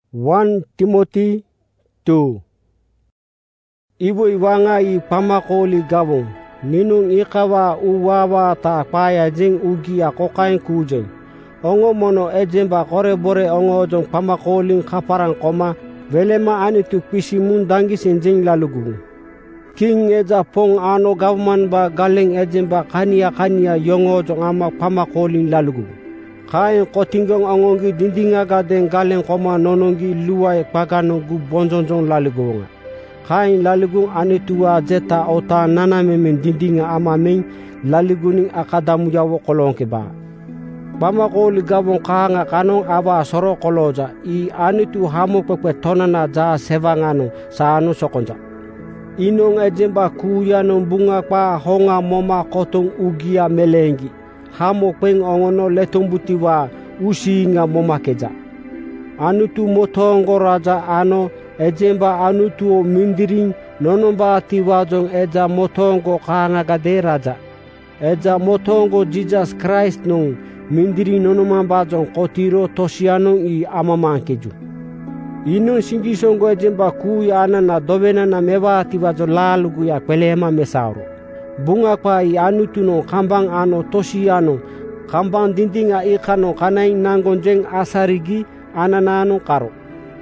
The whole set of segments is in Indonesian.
1 Timothy 2. Ibu iwanga I pamakoli gabong ninung ikawa uwawa ta paya jing ugi akokain kujeng ongo mono ejemba kore bore ongo jong pamakolin kaparang koma velema anitu pisi mundangi senjing lalugu king eja pong ano government ba galeng ejemba kania yongo jong ama pamakolin lalugu kain kotinggong ongongi dindinga gadeng galeng koma nonongi luai pagano gu bonjonjong lalugu kain laligung anitua jeta ota nana memen dindinga ama men laliguning akadamu yawo kolongke ba pamakoli gabong kahanga kanong aba soro koloja I anitu hamu pepe tonana ja sevangano saanu sokonja inong ejemba kuyano bunga pa honga moma kotong ugia melengi hamu peng ongono letombutiwa usinga moma keja anutu motongo raja ano ejemba anutu mindiring nonomba tiwajong eja motongo kahanga gade raja eja motongo Jesus Christ nung mindiri nonoma bajong kotiro tosiano I amamangkeju inung singisongo ejemba kuya anana dovena na mewa tiwajo lalugu ya pelema mesauro bunga pa I anutu no kambang ano tosiano kambang dindinga ikano kanai nangonjeng asarigi ananano karo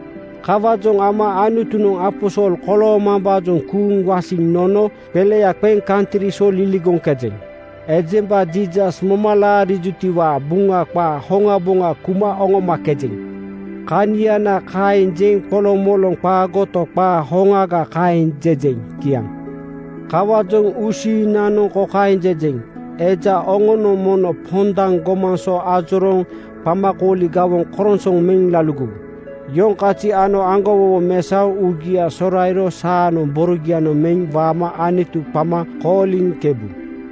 kawajong ama anutunong aposol koloma bajong kung wasing nono pele ya peng country so liligong kejeng ejemba Jesus momala rijutiwa bunga pa honga bunga kuma ongo makejeng kania na kain jeng polomolong pa goto pa honga ga kain jejeng kiang kawajong usi nano ko kain jejeng eja ongono mono pondang gomanso ajorong pamakoli gawong koronsong meng lalugu yong kaci ano anggowo mesau ugia sorairo sano borugiano meng wama anitu pama kolin kebu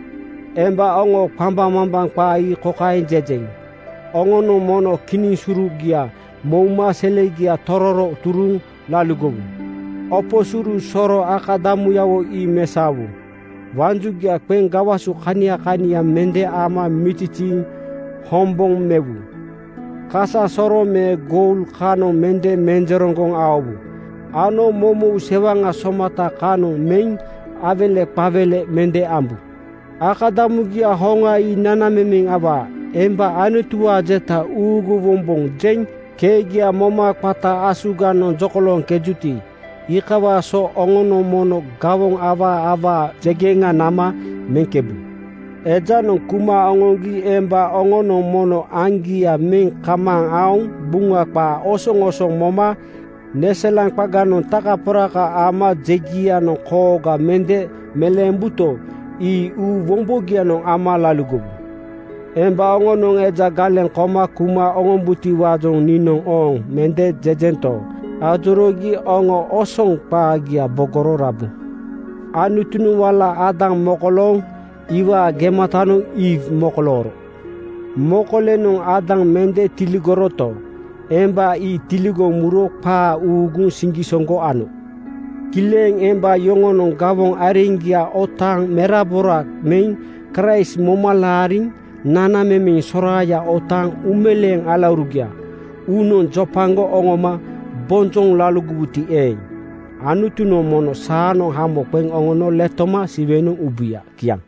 emba ongo pamba mambang pai kokain jejeng ongo no mono kini surugia mouma selegia tororo turung lalugo opo suru soro akadamu yawo I mesawu wanjugia peng gawasu kania mende ama mititi hombong mebu kasa soro me gol kano mende menjerongong awu ano momo sewanga somata kano meng avele pavele mende ambu akadamu gia honga I nana memeng aba emba anutua jeta ugu wombong jeng kegia moma pata asugano jokolong kejuti ikawa so ongono mono gawong ava jegenga nama mengkebu ejano kuma ongongi emba ongono mono angia meng kamang aung bunga pa osong moma neselang pagano taka poraka ama jegia no koga mende melembuto I u wombogia no ama lalugo emba ongono eja galen koma kuma ongombuti wajong ninong ong mende jejento ajorogi ongo osong pagia bogoro rabu anutunu wala adang mokolong iwa gematano Eve mokoloro mokolenong adang mende tiligoroto emba I tiligo muro pa ugung singisongo ano kileng emba yongonong gawong aringia otang merabora meng Christ momalaring nana memeng soraya otang umeleng alaurugia unon jopango ongoma bonjong lalugubuti anutuno mono sano hamo peng ongono letoma siveno ubia kiang